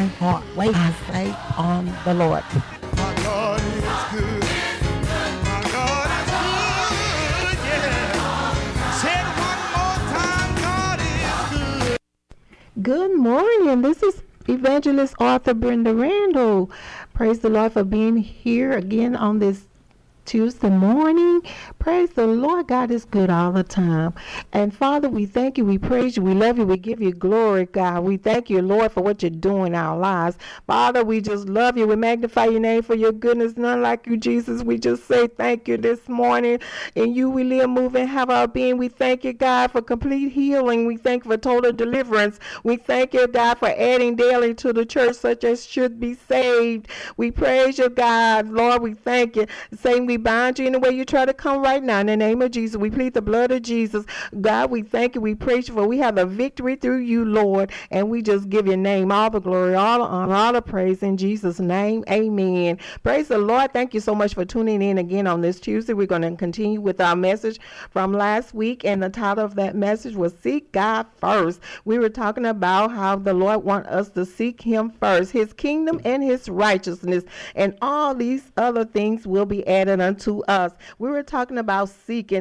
heart. Wait, I say on the Lord. My God is good. My God is good. Yeah. Say it one more time. God is good. Good morning. This is Evangelist Arthur Brenda Randall. Praise the Lord for being here again on this Tuesday morning. Praise the Lord. God is good all the time. And Father, we thank you. We praise you. We love you. We give you glory, God. We thank you, Lord, for what you're doing in our lives. Father, we just love you. We magnify your name for your goodness. None like you, Jesus. We just say thank you this morning. In you we live, move, and have our being. We thank you, God, for complete healing. We thank you for total deliverance. We thank you, God, for adding daily to the church such as should be saved. We praise you, God. Lord, we thank you. Satan, we bind you in the way you try to come right now. In the name of Jesus, we plead the blood of Jesus. God, we thank you. We praise you for we have the victory through you, Lord. And we just give your name all the glory, all the honor, all the praise in Jesus' name. Amen. Praise the Lord. Thank you so much for tuning in again on this Tuesday. We're going to continue with our message from last week. And the title of that message was Seek God First. We were talking about how the Lord wants us to seek him first, his kingdom and his righteousness. And all these other things will be added unto us. We were talking about seeking.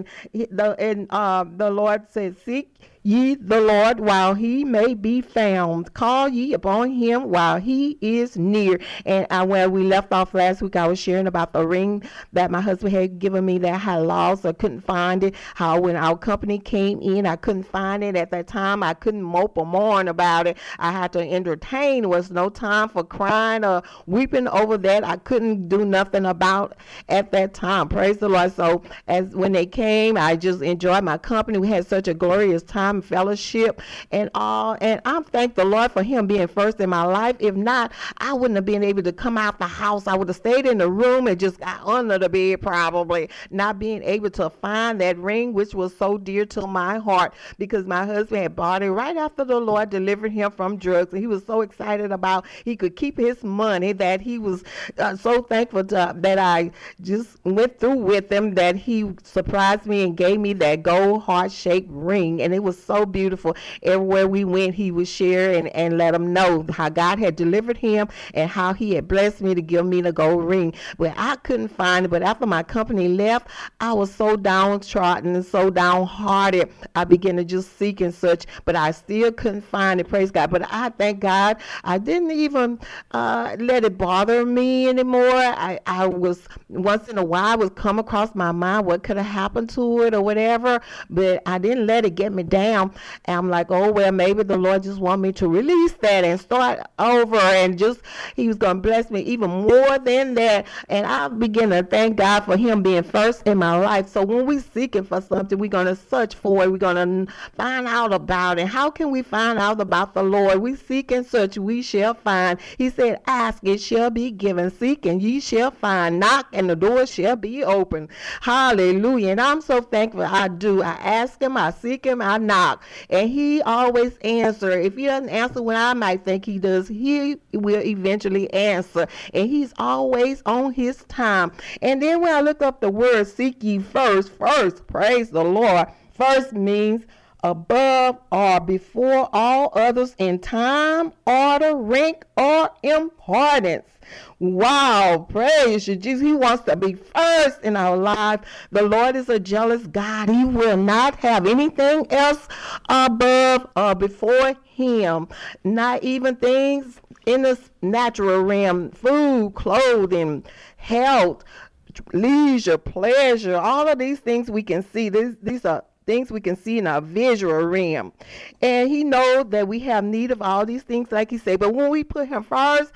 The Lord said, seek ye the Lord while he may be found. Call ye upon him while he is near. And where we left off last week, I was sharing about the ring that my husband had given me that I had lost. I couldn't find it. How when our company came in, I couldn't find it at that time. I couldn't mope or mourn about it. I had to entertain. There was no time for crying or weeping over that. I couldn't do nothing about at that time. Praise the Lord. So as when they came, I just enjoyed my company. We had such a glorious time, fellowship and all. And I'm thank the Lord for him being first in my life. If not, I wouldn't have been able to come out the house. I would have stayed in the room and just got under the bed, probably not being able to find that ring, which was so dear to my heart, because my husband had bought it right after the Lord delivered him from drugs. And he was so excited about he could keep his money that he was so thankful that I just went through with him, that he surprised me and gave me that gold heart-shaped ring. And it was so beautiful. Everywhere we went, he would share and let them know how God had delivered him and how he had blessed me to give me the gold ring. But I couldn't find it. But after my company left, I was so downtrodden and so downhearted. I began to just seek and such, but I still couldn't find it. Praise God. But I thank God I didn't even let it bother me anymore. I was once in a while would come across my mind what could have happened to it or whatever, but I didn't let it get me down. And I'm like, oh well, maybe the Lord just want me to release that and start over, and just he was gonna bless me even more than that. And I begin to thank God for him being first in my life. So when we seeking for something, we're gonna search for it. We're gonna find out about it. How can we find out about the Lord? We seek and search, we shall find. He said, ask, it shall be given. Seek and ye shall find. Knock and the door shall be open. Hallelujah. And I'm so thankful. I do. I ask him, I seek him, I knock. And he always answers. If he doesn't answer when I might think he does, he will eventually answer. And he's always on his time. And then when I look up the word seek ye first, praise the Lord. First means above or before all others in time, order, rank, or importance. Wow, praise you, Jesus. He wants to be first in our life. The Lord is a jealous God. He will not have anything else above or before him. Not even things in the natural realm, food, clothing, health, leisure, pleasure, all of these things we can see. These are things we can see in our visual realm. And he knows that we have need of all these things, like he said. But when we put him first,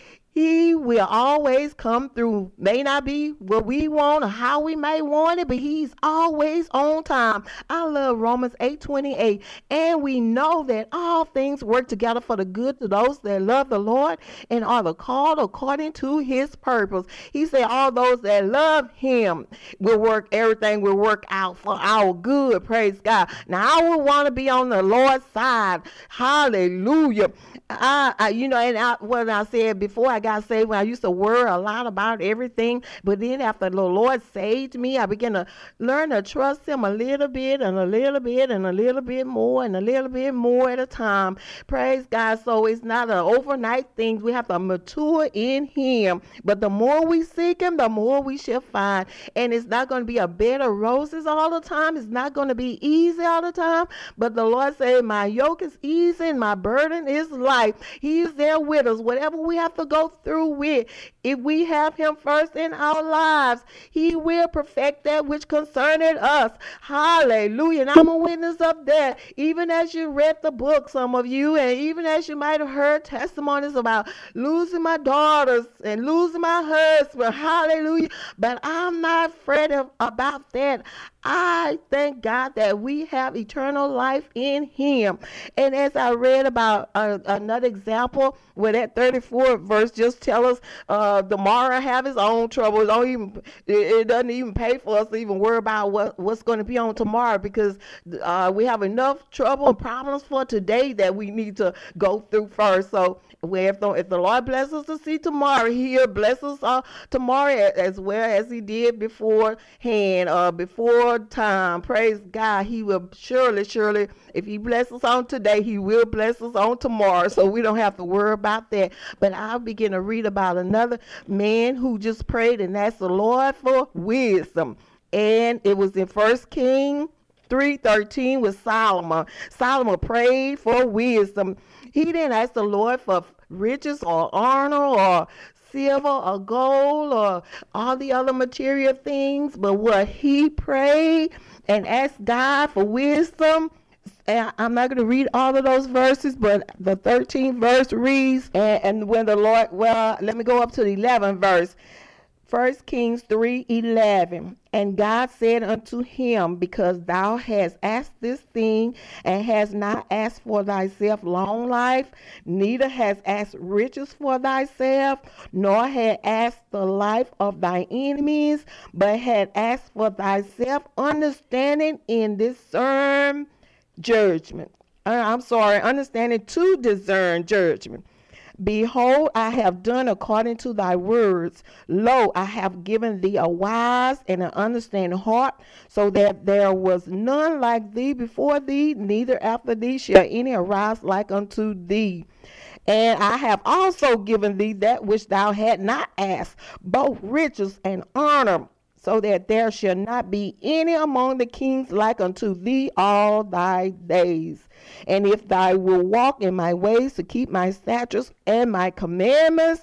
he will always come through. May not be what we want or how we may want it, but he's always on time. I love Romans 8:28. And we know that all things work together for the good to those that love the Lord and are the called according to his purpose. He said all those that love him will work, everything will work out for our good. Praise God. Now I would want to be on the Lord's side. Hallelujah. What I said before, I got saved, when I used to worry a lot about everything, but then after the Lord saved me, I began to learn to trust him a little bit and a little bit and a little bit more and a little bit more at a time. Praise God. So it's not an overnight thing. We have to mature in him. But the more we seek him, the more we shall find. And it's not going to be a bed of roses all the time. It's not going to be easy all the time. But the Lord said, my yoke is easy and my burden is light. He's there with us. Whatever we have to go through with, if we have him first in our lives, he will perfect that which concerneth us. Hallelujah. And I'm a witness of that. Even as you read the book, some of you, and even as you might have heard testimonies about losing my daughters and losing my husband. Hallelujah. But I'm not afraid about that. I thank God that we have eternal life in him. And as I read about another example where that 34th verse just tell us tomorrow have his own trouble. It doesn't even pay for us to even worry about what's going to be on tomorrow, because we have enough trouble and problems for today that we need to go through first. So if the Lord blesses us to see tomorrow, he'll bless us tomorrow as well as he did beforehand, before time. Praise God. He will surely, if he blesses on today, he will bless us on tomorrow. So we don't have to worry about that. But I'll begin to read about another man who just prayed and asked the Lord for wisdom. And it was in 1 Kings 3:13 with Solomon. Solomon prayed for wisdom. He didn't ask the Lord for riches or honor or silver or gold or all the other material things, but what he prayed and asked God for wisdom. And I'm not going to read all of those verses, but the 13th verse reads, and when the Lord, well, let me go up to the 11th verse. 1 Kings 3:11. And God said unto him, because thou hast asked this thing, and hast not asked for thyself long life, neither hast asked riches for thyself, nor had asked the life of thine enemies, but had asked for thyself understanding in discern judgment. Understanding to discern judgment. Behold, I have done according to thy words. Lo, I have given thee a wise and an understanding heart, so that there was none like thee before thee, neither after thee shall any arise like unto thee. And I have also given thee that which thou had not asked, both riches and honor, so that there shall not be any among the kings like unto thee all thy days. And if thou wilt walk in my ways to keep my statutes and my commandments,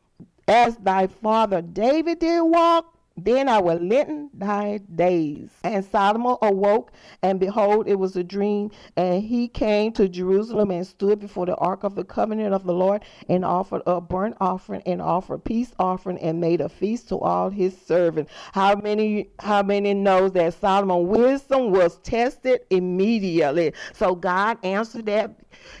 as thy father David did walk, then I will lengthen thy days. And Solomon awoke, and behold, it was a dream. And he came to Jerusalem and stood before the ark of the covenant of the Lord, and offered a burnt offering and offered peace offering, and made a feast to all his servants. How many knows that Solomon's wisdom was tested immediately? So God answered that,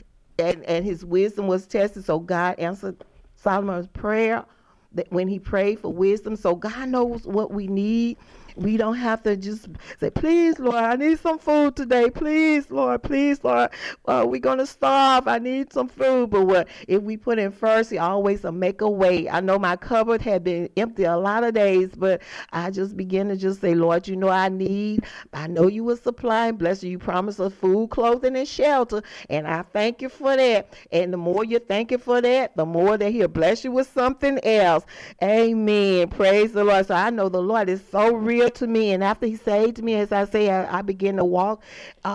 and his wisdom was tested. So God answered Solomon's prayer that when he prayed for wisdom. So God knows what we need. We don't have to just say, please, Lord, I need some food today. Please, Lord, we're going to starve. I need some food. But what if we put him first, he always will make a way. I know my cupboard had been empty a lot of days, but I just began to just say, Lord, you know I know you will supply and bless you. You promised us food, clothing, and shelter. And I thank you for that. And the more you thank you for that, the more that he'll bless you with something else. Amen. Praise the Lord. So I know the Lord is so real to me, and after he saved me, as I say, I began to walk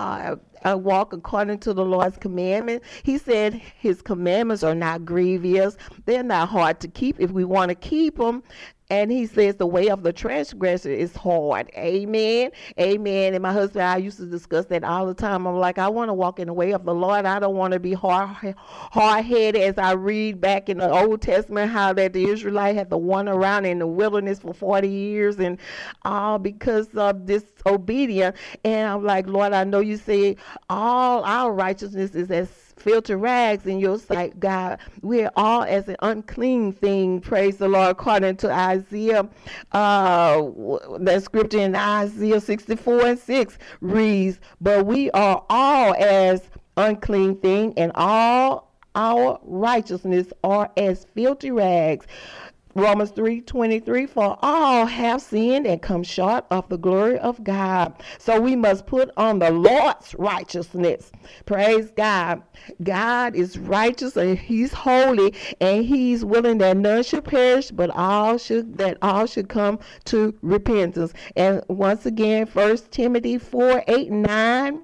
according to the Lord's commandments. He said his commandments are not grievous. They're not hard to keep if we want to keep them. And he says the way of the transgressor is hard. Amen. Amen. And my husband and I used to discuss that all the time. I'm like, I want to walk in the way of the Lord. I don't want to be hard-headed, as I read back in the Old Testament how that the Israelites had to wander around in the wilderness for 40 years and all because of disobedience. And I'm like, Lord, I know you say all our righteousness is as filter rags in your sight, God. We're all as an unclean thing. Praise the Lord, according to Isaiah. That scripture in Isaiah 64:6 reads, but we are all as unclean thing, and all our righteousness are as filthy rags. Romans 3:23, for all have sinned and come short of the glory of God. So we must put on the Lord's righteousness. Praise God. God is righteous and he's holy, and he's willing that none should perish, but all should come to repentance. And once again, 1 Timothy 4:8-9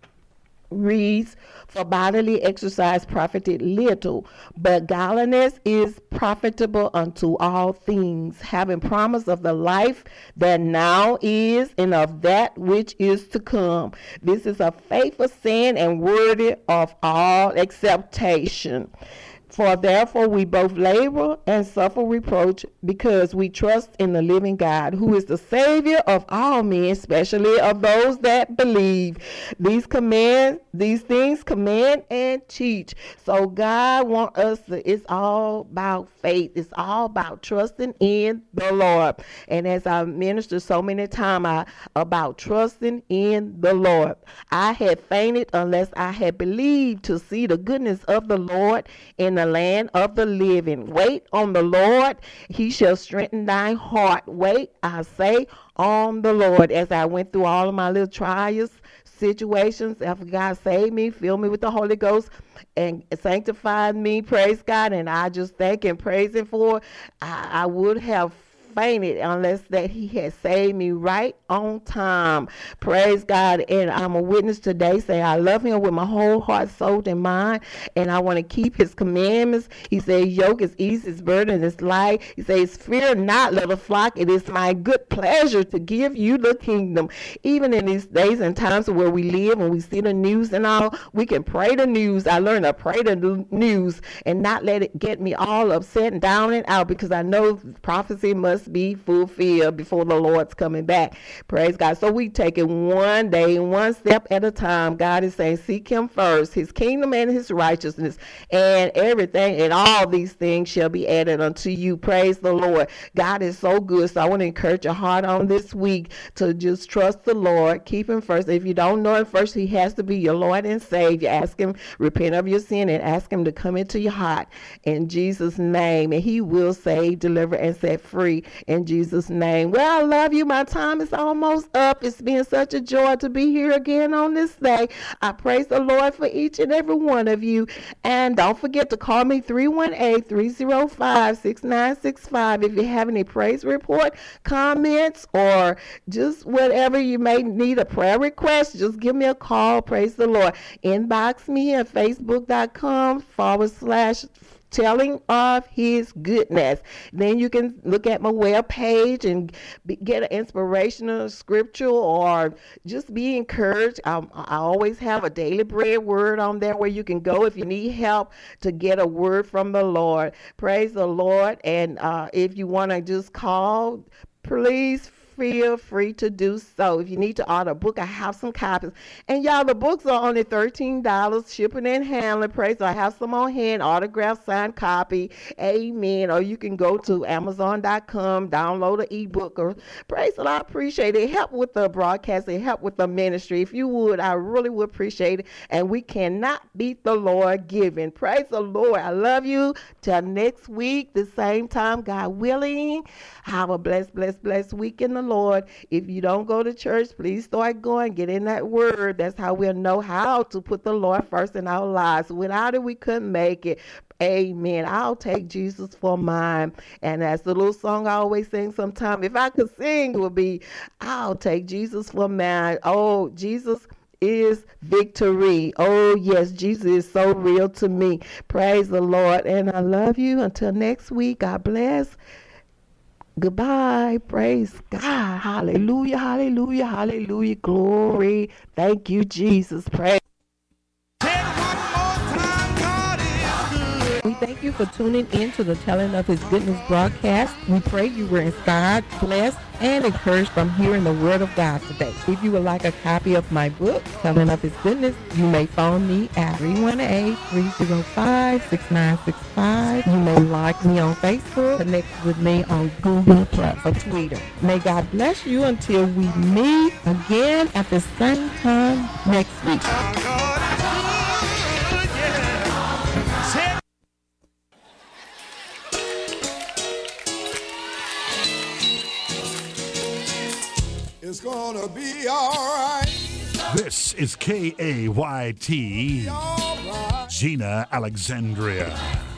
reads, for bodily exercise profited little, but godliness is profitable unto all things, having promise of the life that now is and of that which is to come. This is a faithful saying and worthy of all acceptation. For therefore we both labor and suffer reproach, because we trust in the living God, who is the Savior of all men, especially of those that believe. These things command and teach. So God wants us to, it's all about faith. It's all about trusting in the Lord. And as I ministered so many times about trusting in the Lord, I had fainted unless I had believed to see the goodness of the Lord in the land of the living. Wait on the Lord, he shall strengthen thine heart. Wait, I say, on the Lord. As I went through all of my little trials, situations, after God saved me, filled me with the Holy Ghost, and sanctified me, praise God, and I just thank and praise him for it. I would have fainted unless that he had saved me right on time. Praise God. And I'm a witness today saying I love him with my whole heart, soul, and mind, and I want to keep his commandments. He said yoke is easy, his burden is light. He says fear not, little flock, it is my good pleasure to give you the kingdom. Even in these days and times where we live and we see the news and all, we can pray the news. I learned to pray the news and not let it get me all upset and down and out, because I know prophecy must be fulfilled before the Lord's coming back. Praise God. So we take it one day, one step at a time. God is saying seek him first, his kingdom and his righteousness, and everything and all these things shall be added unto you. Praise the Lord. God is so good. So I want to encourage your heart on this week to just trust the Lord, keep him first. If you don't know him first, he has to be your Lord and Savior. Ask him, repent of your sin, and ask him to come into your heart in Jesus' name, and he will save, deliver, and set free in Jesus' name. Well, I love you. My time is almost up. It's been such a joy to be here again on this day. I praise the Lord for each and every one of you. And don't forget to call me 318-305-6965 if you have any praise report, comments, or just whatever you may need, a prayer request. Just give me a call. Praise the Lord. Inbox me at facebook.com/telling of his goodness. Then you can look at my web page and get an inspirational scripture, or just be encouraged. I always have a daily bread word on there where you can go if you need help to get a word from the Lord. Praise the Lord. And if you want to just call, please feel free to do so. If you need to order a book, I have some copies. And y'all, the books are only $13, shipping and handling. Praise. So I have some on hand, autographed, signed copy. Amen. Or you can go to Amazon.com, download an ebook. Or praise the Lord, I appreciate it. Help with the broadcast and help with the ministry. If you would, I really would appreciate it. And we cannot beat the Lord giving. Praise the Lord. I love you. Till next week, the same time, God willing. Have a blessed week in the Lord. If you don't go to church, please start going. Get in that word. That's how we'll know how to put the Lord first in our lives. Without it, we couldn't make it. Amen. I'll take Jesus for mine. And that's the little song I always sing sometimes. If I could sing, it would be, I'll take Jesus for mine. Oh, Jesus is victory. Oh, yes, Jesus is so real to me. Praise the Lord. And I love you. Until next week, God bless. Goodbye. Praise God. Hallelujah, hallelujah, hallelujah. Glory. Thank you, Jesus. Praise. Say it one more time, God is good. We thank you for tuning in to the Telling of His Goodness broadcast. We pray you were inspired, blessed, and encouraged from hearing the Word of God today. If you would like a copy of my book, Telling of His Goodness, you may phone me at 318-305-6965. You may like me on Facebook, connect with me on Google Plus or Twitter. May God bless you until we meet again at the same time next week. God is good, yeah. Say gonna be alright. This is KAYT, Alright. Gina Alexandria.